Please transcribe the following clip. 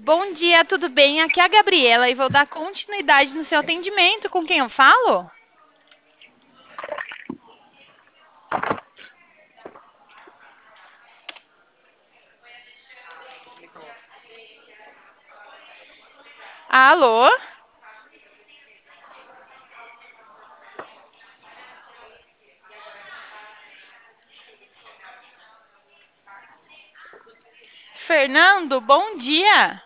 Bom dia, tudo bem? Aqui é a Gabriela e vou dar continuidade no seu atendimento. Com quem eu falo? Alô? Fernando, bom dia.